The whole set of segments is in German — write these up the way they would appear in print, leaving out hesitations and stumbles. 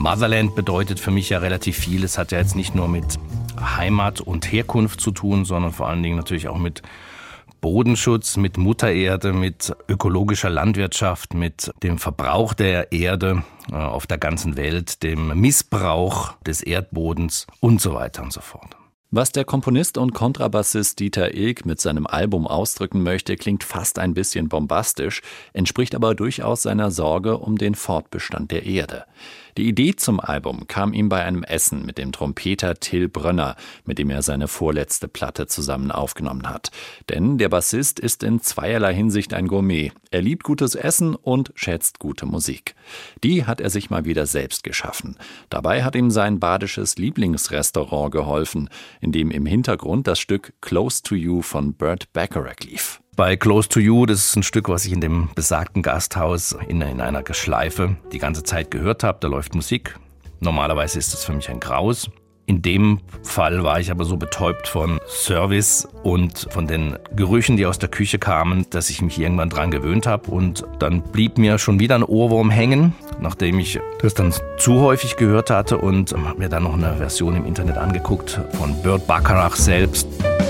Motherland bedeutet für mich ja relativ viel. Es hat ja jetzt nicht nur mit Heimat und Herkunft zu tun, sondern vor allen Dingen natürlich auch mit Bodenschutz, mit Mutter Erde, mit ökologischer Landwirtschaft, mit dem Verbrauch der Erde auf der ganzen Welt, dem Missbrauch des Erdbodens und so weiter und so fort. Was der Komponist und Kontrabassist Dieter Ilk mit seinem Album ausdrücken möchte, klingt fast ein bisschen bombastisch, entspricht aber durchaus seiner Sorge um den Fortbestand der Erde. Die Idee zum Album kam ihm bei einem Essen mit dem Trompeter Till Brönner, mit dem er seine vorletzte Platte zusammen aufgenommen hat. Denn der Bassist ist in zweierlei Hinsicht ein Gourmet. Er liebt gutes Essen und schätzt gute Musik. Die hat er sich mal wieder selbst geschaffen. Dabei hat ihm sein badisches Lieblingsrestaurant geholfen, in dem im Hintergrund das Stück Close to You von Burt Bacharach lief. Bei Close to You, das ist ein Stück, was ich in dem besagten Gasthaus in einer Schleife die ganze Zeit gehört habe. Da läuft Musik. Normalerweise ist das für mich ein Graus. In dem Fall war ich aber so betäubt von Service und von den Gerüchen, die aus der Küche kamen, dass ich mich irgendwann dran gewöhnt habe. Und dann blieb mir schon wieder ein Ohrwurm hängen, nachdem ich das dann zu häufig gehört hatte, und habe mir dann noch eine Version im Internet angeguckt von Burt Bacharach selbst.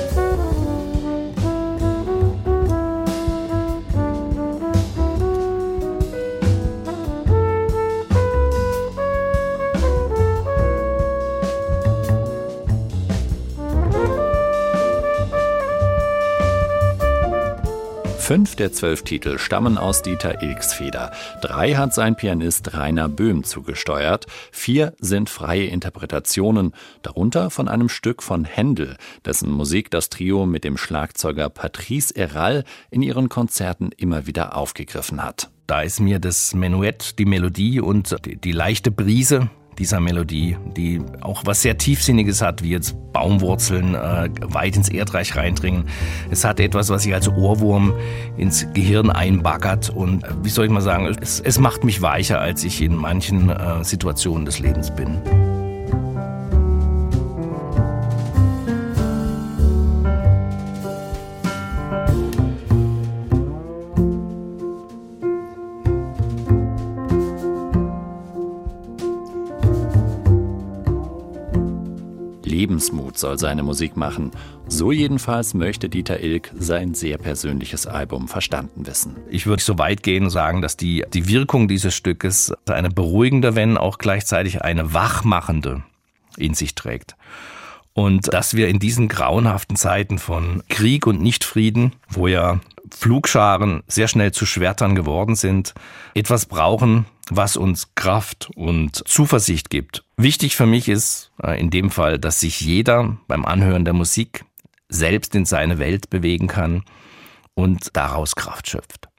Fünf der 12 Titel stammen aus Dieter Ilks Feder. 3 hat sein Pianist Rainer Böhm zugesteuert. 4 sind freie Interpretationen, darunter von einem Stück von Händel, dessen Musik das Trio mit dem Schlagzeuger Patrice Héral in ihren Konzerten immer wieder aufgegriffen hat. Da ist mir das Menuett, die Melodie und die leichte Brise dieser Melodie, die auch was sehr Tiefsinniges hat, wie jetzt Baumwurzeln weit ins Erdreich reindringen. Es hat etwas, was sich als Ohrwurm ins Gehirn einbaggert, und wie soll ich mal sagen, es macht mich weicher, als ich in manchen Situationen des Lebens bin. Lebensmut soll seine Musik machen. So jedenfalls möchte Dieter Ilk sein sehr persönliches Album verstanden wissen. Ich würde so weit gehen und sagen, dass die Wirkung dieses Stückes eine beruhigende, wenn auch gleichzeitig eine wachmachende in sich trägt. Und dass wir in diesen grauenhaften Zeiten von Krieg und Nichtfrieden, wo ja Pflugscharen sehr schnell zu Schwertern geworden sind, etwas brauchen, was uns Kraft und Zuversicht gibt. Wichtig für mich ist in dem Fall, dass sich jeder beim Anhören der Musik selbst in seine Welt bewegen kann und daraus Kraft schöpft.